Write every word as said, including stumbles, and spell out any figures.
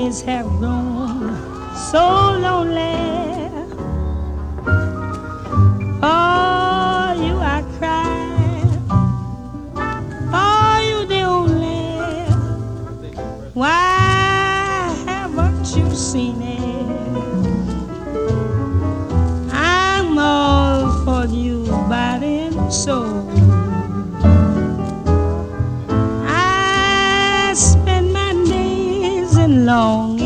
days have grown so lonely. For you I cry, for you the only. Why haven't you seen it? I'm all for you, body and soul. I spend my days in long